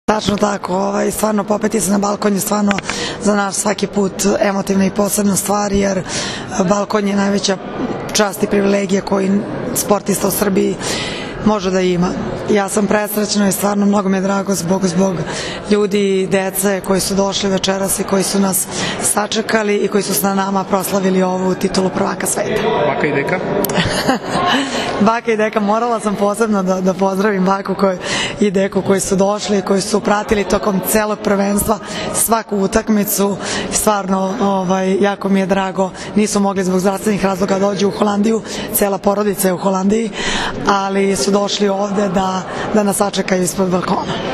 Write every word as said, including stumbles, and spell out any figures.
Tačno tako, ovaj, stvarno popeti se na balkon je stvarno za nas svaki put emotivna i posebna stvar, jer balkon je najveća čast i privilegija koji sportista u Srbiji može da ima. Ja sam presrećna i stvarno mnogo mi je drago zbog, zbog ljudi i dece koji su došli večeras i koji su nas sačekali i koji su s nama proslavili ovu titulu prvaka sveta. Baka i deka? Baka i deka, morala sam posebno da, da pozdravim baku koji, i deku koji su došli i koji su pratili tokom celog prvenstva svaku utakmicu. Stvarno, ovaj, jako mi je drago. Nisu mogli zbog zdravstvenih razloga da dođu u Holandiju, cela porodica je u Holandiji, ali su došli ovde da, da nas sačekaju ispod balkona.